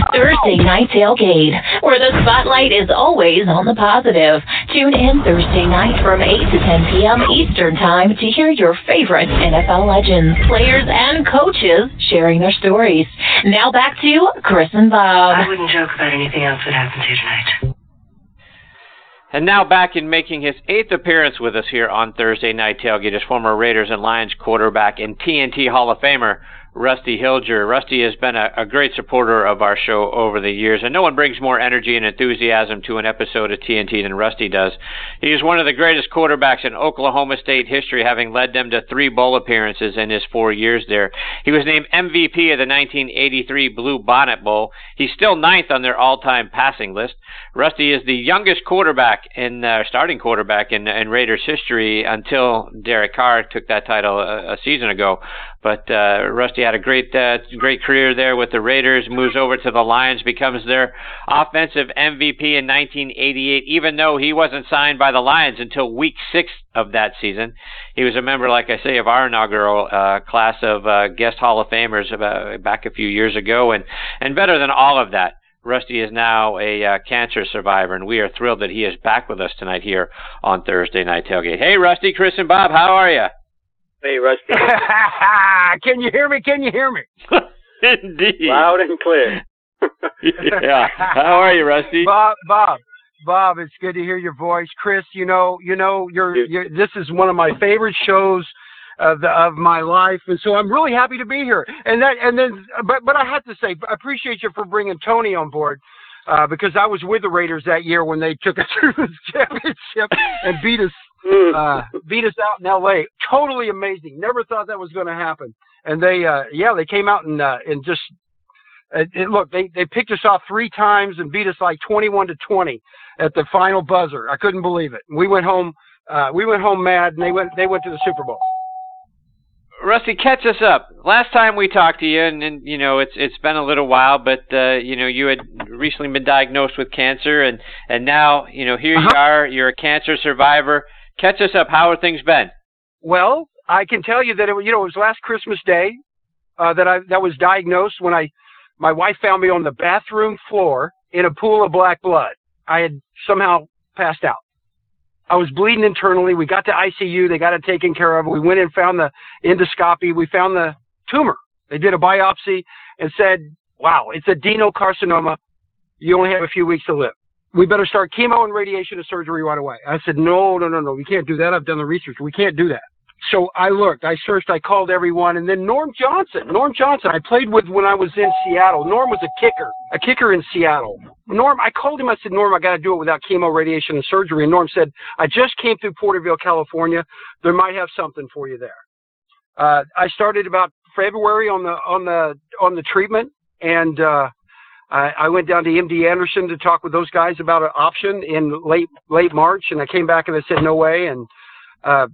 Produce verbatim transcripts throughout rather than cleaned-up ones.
Thursday Night Tailgate, where the spotlight is always on the positive. Tune in Thursday night from eight to ten p.m. Eastern Time to hear your favorite N F L legends, players, and coaches sharing their stories. Now back to Chris and Bob. I wouldn't joke about anything else that happens here tonight. And now back in making his eighth appearance with us here on Thursday Night Tailgate is former Raiders and Lions quarterback and T N T Hall of Famer, Rusty Hilger. Rusty has been a, a great supporter of our show over the years, and no one brings more energy and enthusiasm to an episode of T N T than Rusty does. He is one of the greatest quarterbacks in Oklahoma State history, having led them to three bowl appearances in his four years there. He was named M V P of the nineteen eighty-three Blue Bonnet Bowl. He's still ninth on their all-time passing list. Rusty is the youngest quarterback in uh, starting quarterback in, in Raiders history until Derek Carr took that title a, a season ago. But uh, Rusty had a great uh, great career there with the Raiders, moves over to the Lions, becomes their offensive M V P in nineteen eighty-eight, even though he wasn't signed by the Lions until week six of that season. He was a member, like I say, of our inaugural uh, class of uh, guest Hall of Famers about, back a few years ago. And, and better than all of that, Rusty is now a uh, cancer survivor, and we are thrilled that he is back with us tonight here on Thursday Night Tailgate. Hey, Rusty, Chris, and Bob, how are you? Hey, Rusty. Can you hear me? Can you hear me? Indeed. Loud and clear. Yeah. How are you, Rusty? Bob, Bob, Bob, it's good to hear your voice. Chris, you know, you know, you're, you're this is one of my favorite shows of the, of my life, and so I'm really happy to be here. And that, and then, but but I have to say, I appreciate you for bringing Tony on board. Uh, because I was with the Raiders that year when they took us through the championship and beat us uh, beat us out in L A. Totally amazing. Never thought that was going to happen. And they, uh, yeah, they came out and uh, and just uh, it, look, they they picked us off three times and beat us like twenty-one to twenty at the final buzzer. I couldn't believe it. We went home. Uh, we went home mad, and they went they went to the Super Bowl. Rusty, catch us up. Last time we talked to you, and, and you know it's it's been a little while, but uh, you know you had recently been diagnosed with cancer, and, and now you know here uh-huh. you are. You're a cancer survivor. Catch us up. How are things been? Well, I can tell you that it you know it was last Christmas Day uh, that I that was diagnosed when I my wife found me on the bathroom floor in a pool of black blood. I had somehow passed out. I was bleeding internally. We got to I C U. They got it taken care of. We went in, found the endoscopy. We found the tumor. They did a biopsy and said, wow, it's adenocarcinoma. You only have a few weeks to live. We better start chemo and radiation and surgery right away. I said, no, no, no, no. We can't do that. I've done the research. We can't do that. So I looked, I searched, I called everyone. And then Norm Johnson, Norm Johnson, I played with when I was in Seattle. Norm was a kicker, a kicker in Seattle. Norm, I called him, I said, Norm, I got to do it without chemo, radiation, and surgery. And Norm said, I just came through Porterville, California. There might have something for you there. Uh, I started about February on the, on the, on the treatment. And, uh, I, I went down to M D Anderson to talk with those guys about an option in late, late March. And I came back and I said, no way. And, uh,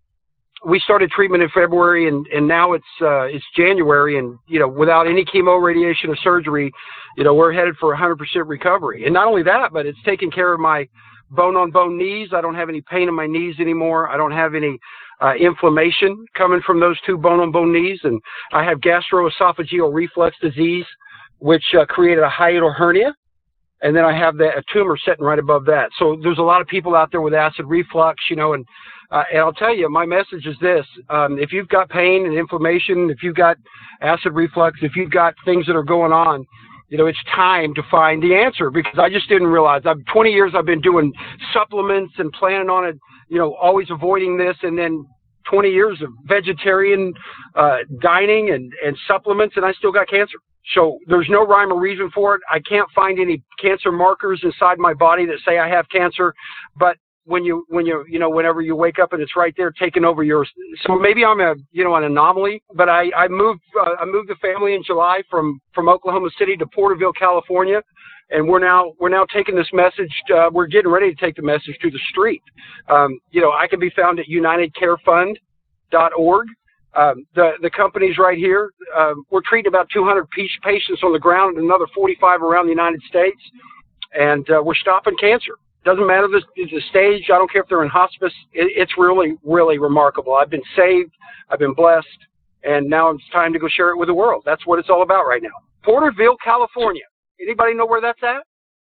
we started treatment in February, and, and now it's uh, it's January, and you know, without any chemo, radiation, or surgery, you know, we're headed for one hundred percent recovery. And not only that, but it's taking care of my bone-on-bone knees. I don't have any pain in my knees anymore. I don't have any uh, inflammation coming from those two bone-on-bone knees, and I have gastroesophageal reflux disease, which uh, created a hiatal hernia. And then I have that a tumor sitting right above that. So there's a lot of people out there with acid reflux, you know, and uh, and I'll tell you, my message is this: um, if you've got pain and inflammation, if you've got acid reflux, if you've got things that are going on, you know, it's time to find the answer, because I just didn't realize. I've twenty years I've been doing supplements and planning on it, you know, always avoiding this, and then twenty years of vegetarian uh, dining and, and supplements, and I still got cancer. So there's no rhyme or reason for it. I can't find any cancer markers inside my body that say I have cancer. But when you, when you, you know, whenever you wake up and it's right there taking over your, so maybe I'm a, you know, an anomaly. But I, I moved, uh, I moved the family in July from from Oklahoma City to Porterville, California, and we're now we're now taking this message. Uh, we're getting ready to take the message to the street. Um, you know, I can be found at united care fund dot org. Um, the, the company's right here. Uh, we're treating about two hundred patients on the ground and another forty-five around the United States. And uh, we're stopping cancer. Doesn't matter the, the stage. I don't care if they're in hospice. It, it's really, really remarkable. I've been saved. I've been blessed. And now it's time to go share it with the world. That's what it's all about right now. Porterville, California Anybody know where that's at?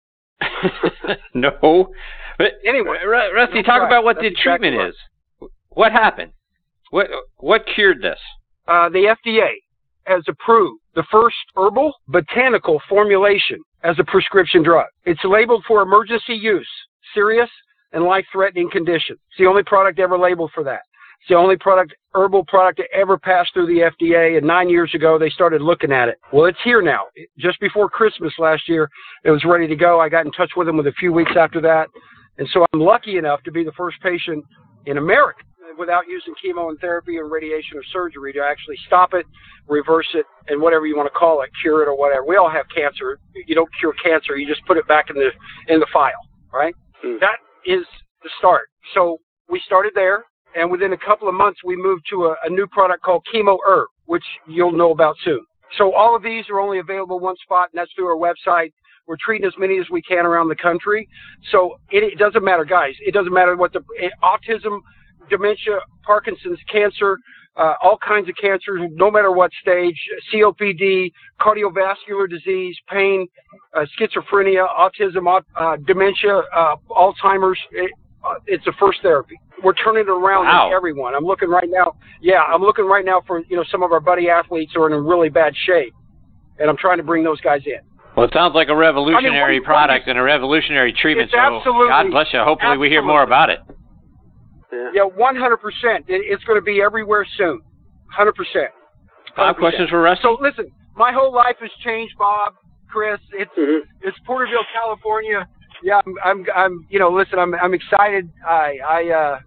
No. But anyway, R- Rusty, talk right. about what that's the treatment exactly right. is. What happened? What what cured this? Uh, the F D A has approved the first herbal botanical formulation as a prescription drug. It's labeled for emergency use, serious and life-threatening conditions. It's the only product ever labeled for that. It's the only product, herbal product, to ever pass through the F D A, and nine years ago they started looking at it. Well, it's here now. Just before Christmas last year, it was ready to go. I got in touch with them with a few weeks after that, and so I'm lucky enough to be the first patient in America without using chemo and therapy and radiation or surgery to actually stop it, reverse it, and whatever you want to call it, cure it or whatever. We all have cancer. You don't cure cancer. You just put it back in the in the file, right? Mm. That is the start. So we started there, and within a couple of months, we moved to a, a new product called Chemo Herb, which you'll know about soon. So all of these are only available one spot, and that's through our website. We're treating as many as we can around the country. So it, it doesn't matter, guys. It doesn't matter what the autism, dementia, Parkinson's, cancer, uh, all kinds of cancers, no matter what stage, C O P D, cardiovascular disease, pain, uh, schizophrenia, autism, uh, dementia, uh, Alzheimer's. It, uh, it's the first therapy. We're turning it around wow. with everyone. I'm looking right now. Yeah, I'm looking right now for, you know, some of our buddy athletes who are in really bad shape, and I'm trying to bring those guys in. Well, it sounds like a revolutionary I mean, product and a revolutionary treatment. It's so absolutely, God bless you. Hopefully absolutely. we hear more about it. Yeah, yeah one hundred percent. It, it's going to be everywhere soon. one hundred percent. Five questions for Rusty. So listen, my whole life has changed, Bob, Chris. It's mm-hmm. it's Porterville, California. Yeah, I'm, I'm, I'm, you know, listen, I'm, I'm excited. I, I, uh,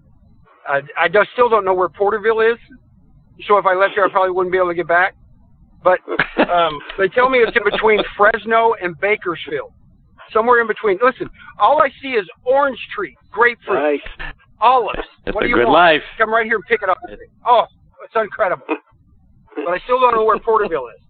I, I just still don't know where Porterville is. So if I left here, I probably wouldn't be able to get back. But um, they tell me it's in between Fresno and Bakersfield, somewhere in between. Listen, all I see is orange tree, grapefruit, nice. olives. That's what a do you good want? life. Come right here and pick it up. Oh, it's incredible. But I still don't know where Porterville is.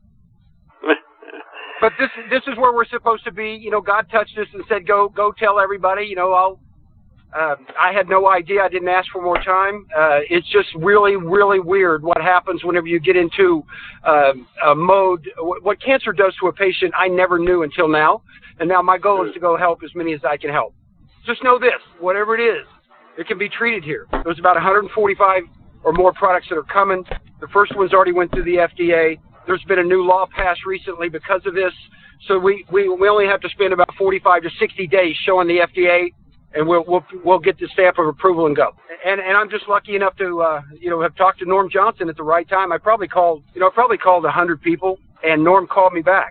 But this this is where we're supposed to be. You know, God touched us and said, "Go, go, tell everybody." You know, I'll. Uh, I had no idea. I didn't ask for more time. Uh, it's just really, really weird what happens whenever you get into uh, a mode. What cancer does to a patient, I never knew until now. And now my goal is to go help as many as I can help. Just know this: whatever it is, it can be treated here. There's about one hundred forty-five or more products that are coming. The first one's already went through the F D A. There's been a new law passed recently because of this. So we, we, we only have to spend about forty-five to sixty days showing the F D A, and we'll we'll we'll get the stamp of approval and go. And and I'm just lucky enough to uh, you know have talked to Norm Johnson at the right time. I probably called you know I probably called a hundred people, and Norm called me back.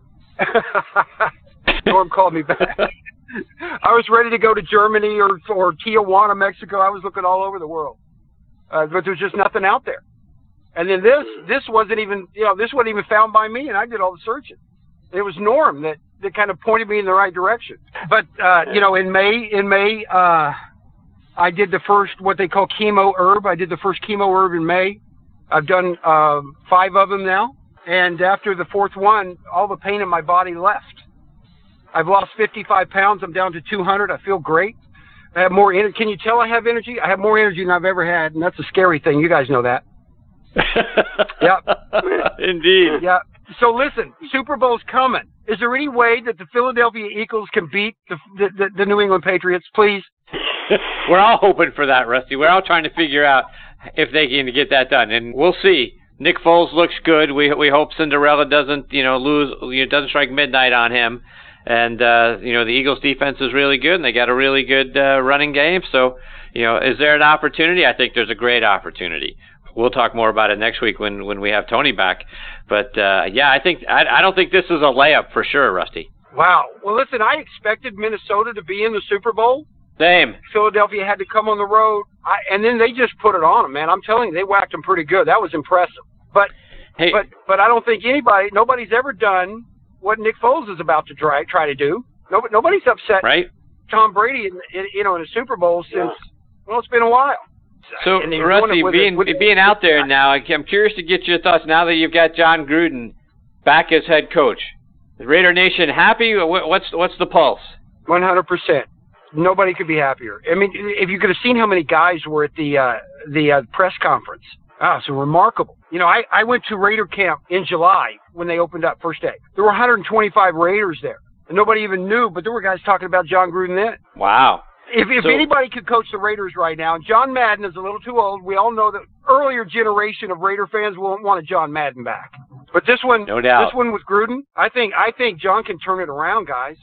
Norm called me back. I was ready to go to Germany or or Tijuana, Mexico. I was looking all over the world, uh, but there's just nothing out there. And then this, this wasn't even, you know, this wasn't even found by me, and I did all the searching. It was Norm that, that kind of pointed me in the right direction. But, uh, you know, in May, in May, uh, I did the first, what they call Chemo Herb. I did the first Chemo Herb in May. I've done uh, five of them now. And after the fourth one, all the pain in my body left. I've lost fifty-five pounds. I'm down to two hundred. I feel great. I have more energy. Can you tell I have energy? I have more energy than I've ever had, and that's a scary thing. You guys know that. Yeah. Indeed. Yeah. So listen, Super Bowl's coming. Is there any way that the Philadelphia Eagles can beat the the, the, the New England Patriots, please? We're all hoping for that, Rusty. We're all trying to figure out if they can get that done, and we'll see. Nick Foles looks good. We we hope Cinderella doesn't you know lose you know, doesn't strike midnight on him, and uh, you know the Eagles defense is really good, and they got a really good uh, running game. So you know, is there an opportunity? I think there's a great opportunity. We'll talk more about it next week when, when we have Tony back. But, uh, yeah, I think I, I don't think this is a layup for sure, Rusty. Wow. Well, listen, I expected Minnesota to be in the Super Bowl. Same. Philadelphia had to come on the road. I, and then they just put it on them, man. I'm telling you, they whacked them pretty good. That was impressive. But hey. but but I don't think anybody, nobody's ever done what Nick Foles is about to try, try to do. Nobody, nobody's upset right. Tom Brady in, in, you know, in a Super Bowl since, yeah. well, it's been a while. So, Rusty, being, a, being out there now, I'm curious to get your thoughts now that you've got John Gruden back as head coach. Is Raider Nation happy? What's what's the pulse? one hundred percent. Nobody could be happier. I mean, if you could have seen how many guys were at the uh, the uh, press conference, Ah, so remarkable. You know, I, I went to Raider camp in July when they opened up first day. There were one hundred twenty-five Raiders there. And nobody even knew, but there were guys talking about John Gruden then. Wow. If, if so, anybody could coach the Raiders right now, and John Madden is a little too old. We all know that earlier generation of Raider fans won't want a John Madden back. But this one, no doubt. this one with Gruden, I think I think John can turn it around, guys.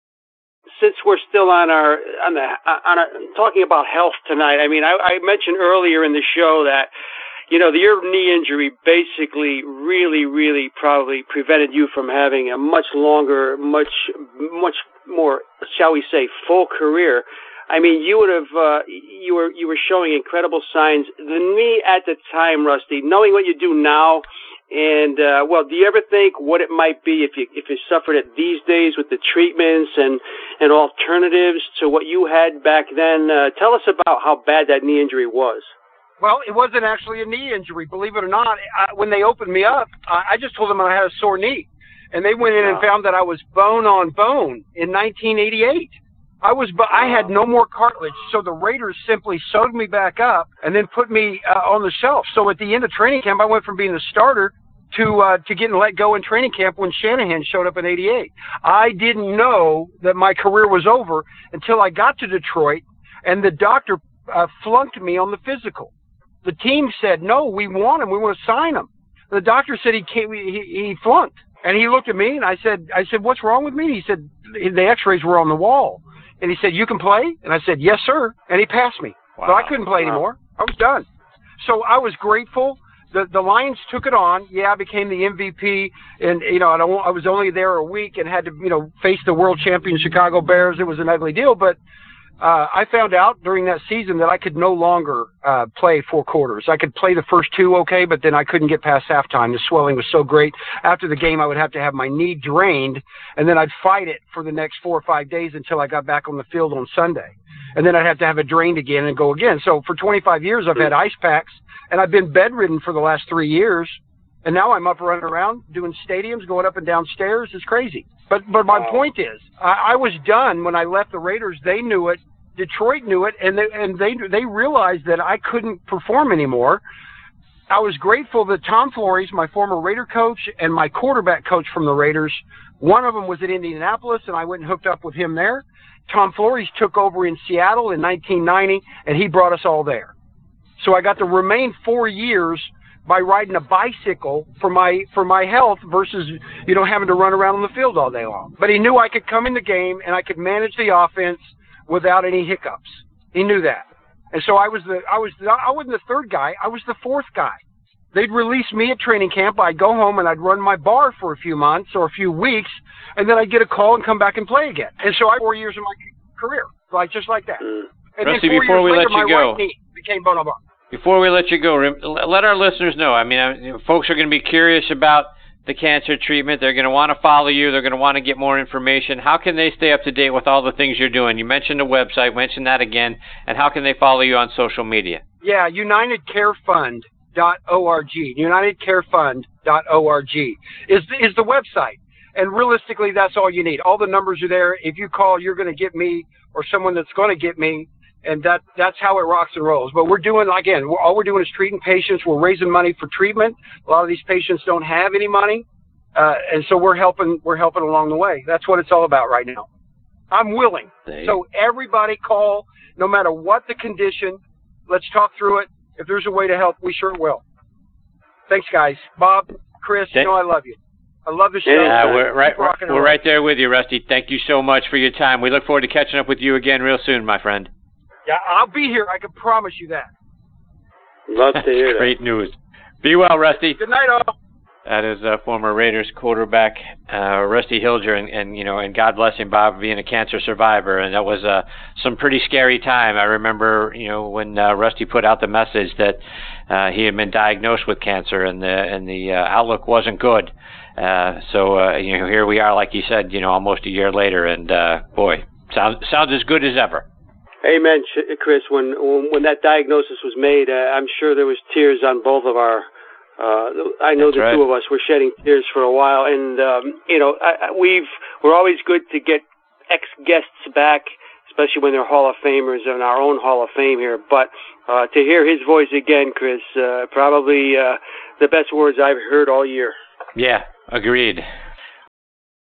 Since we're still on our on the on our, talking about health tonight, I mean, I, I mentioned earlier in the show that, you know, your knee injury basically really, really probably prevented you from having a much longer, much, much more, shall we say, full career. I mean, you would have, uh, you were, you were showing incredible signs. The knee at the time, Rusty, knowing what you do now, and uh, well, do you ever think what it might be if you if you suffered it these days with the treatments and and alternatives to what you had back then? Uh, tell us about how bad that knee injury was. Well, it wasn't actually a knee injury, believe it or not. I, when they opened me up, I, I just told them I had a sore knee, and they went in wow. and found that I was bone on bone in nineteen eighty-eight. I was, but I had no more cartilage, so the Raiders simply sewed me back up and then put me uh, on the shelf. So at the end of training camp, I went from being a starter to uh, to getting let go in training camp when Shanahan showed up in eighty-eight. I didn't know that my career was over until I got to Detroit, and the doctor uh, flunked me on the physical. The team said, "No, we want him. We want to sign him." The doctor said he can't. He, he flunked, and he looked at me, and I said, "I said, what's wrong with me?" He said, "The X-rays were on the wall." And he said, "You can play?" And I said, "Yes, sir." And he passed me. Wow. So I couldn't play wow. anymore. I was done. So I was grateful. The the Lions took it on. Yeah, I became the M V P, and you know, I, don't, I was only there a week and had to, you know, face the world champion Chicago Bears. It was an ugly deal, but uh, I found out during that season that I could no longer uh, play four quarters. I could play the first two okay, but then I couldn't get past halftime. The swelling was so great. After the game, I would have to have my knee drained, and then I'd fight it for the next four or five days until I got back on the field on Sunday. And then I'd have to have it drained again and go again. So for twenty-five years, I've had ice packs, and I've been bedridden for the last three years. And now I'm up running around doing stadiums, going up and down stairs. It's crazy. But but my point is, I, I was done when I left the Raiders. They knew it. Detroit knew it, and they and they they realized that I couldn't perform anymore. I was grateful that Tom Flores, my former Raider coach, and my quarterback coach from the Raiders, one of them was in Indianapolis, and I went and hooked up with him there. Tom Flores took over in Seattle in nineteen ninety, and he brought us all there. So I got to remain four years by riding a bicycle for my for my health versus, you know, having to run around on the field all day long. But he knew I could come in the game and I could manage the offense without any hiccups. He knew that. And so I was the I was the, I wasn't the third guy, I was the fourth guy. They'd release me at training camp, I'd go home and I'd run my bar for a few months or a few weeks, and then I'd get a call and come back and play again. And so I had four years of my career, like just like that. Mm. And Rusty, then four before years we later, let you my go, right knee became bone on bone. Before we let you go, let our listeners know. I mean, I, folks are going to be curious about the cancer treatment. They're going to want to follow you. They're going to want to get more information. How can they stay up to date with all the things you're doing? You mentioned the website. Mention that again. And how can they follow you on social media? Yeah, United Care Fund dot org. United Care Fund dot org is is the website. And realistically, that's all you need. All the numbers are there. If you call, you're going to get me or someone that's going to get me. And that that's how it rocks and rolls. But we're doing, again, we're, all we're doing is treating patients. We're raising money for treatment. A lot of these patients don't have any money. Uh, and so we're helping we're helping along the way. That's what it's all about right now. I'm willing. So everybody call, no matter what the condition. Let's talk through it. If there's a way to help, we sure will. Thanks, guys. Bob, Chris, you know I love you. I love the show. Yeah, we're right, we're right there with you, Rusty. Thank you so much for your time. We look forward to catching up with you again real soon, my friend. Yeah, I'll be here. I can promise you that. Love to hear that. Great news. Be well, Rusty. Good night, all. That is uh, former Raiders quarterback uh, Rusty Hilger, and, and you know, and God bless him, Bob, being a cancer survivor, and that was uh, some pretty scary time. I remember, you know, when uh, Rusty put out the message that uh, he had been diagnosed with cancer, and the and the uh, outlook wasn't good. Uh, so uh, you know, here we are, like you said, you know, almost a year later, and uh, boy, sounds sounds as good as ever. Amen, Chris. When when that diagnosis was made, uh, I'm sure there was tears on both of our. Uh, I know That's the right. two of us were shedding tears for a while, and um, you know, I, I, we've we're always good to get ex guests back especially when they're Hall of Famers in our own Hall of Fame here. But uh, to hear his voice again, Chris, uh, probably uh, the best words I've heard all year. Yeah, agreed.